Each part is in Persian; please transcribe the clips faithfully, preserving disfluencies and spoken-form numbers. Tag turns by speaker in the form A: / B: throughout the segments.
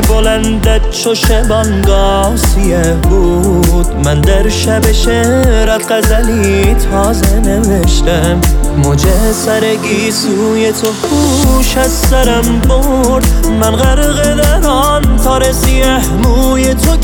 A: بلندت چو شبانگاسیه بود. من در شب شعرت غزلی تازه نوشتم. موجه سرگی سوی تو هوش از سرم برد. من غرق در آن تار سیه موی تو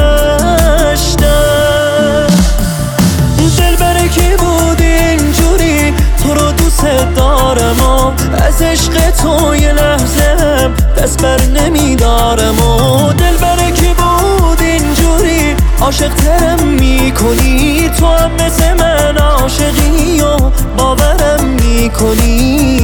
A: گشتم. دلبر کی بود اینجوری تو رو دوست دارم و از عشق تو یه لحظه دست بر نمیدارم. و دلبر کی بود اینجوری عاشق ترم میکنی تو هم مثل من عاشقی و باورم میکنی.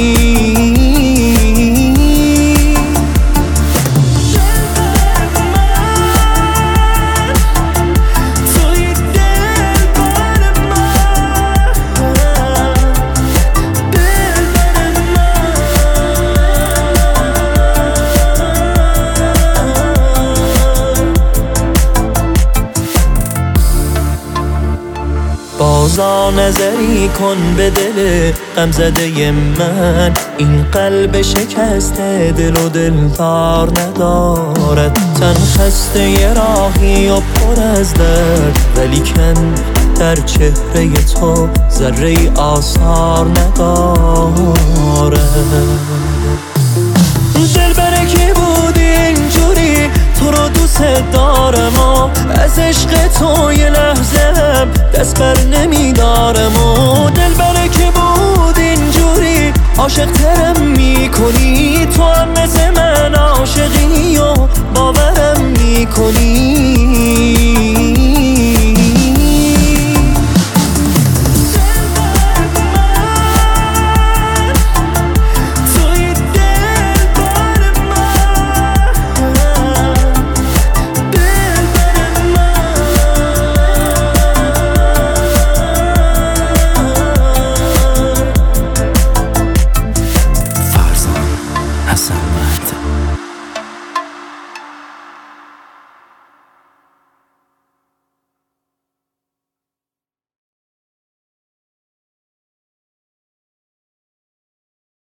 A: بازا نظری کن به دل غم زده من. این قلب شکسته دل و دلدار ندارد. تن خسته ی راهی و پر از درد ولیکن در چهره تو ذره آثار ندارد. دلبر کی بود اینجوری تو رو دوست دارم و از عشق تو یه لحظه دست بر نمیدارم. و دلبر کی بود اینجوری عاشق ترم میکنی تو هم مثل من عاشقی و باورم میکنی.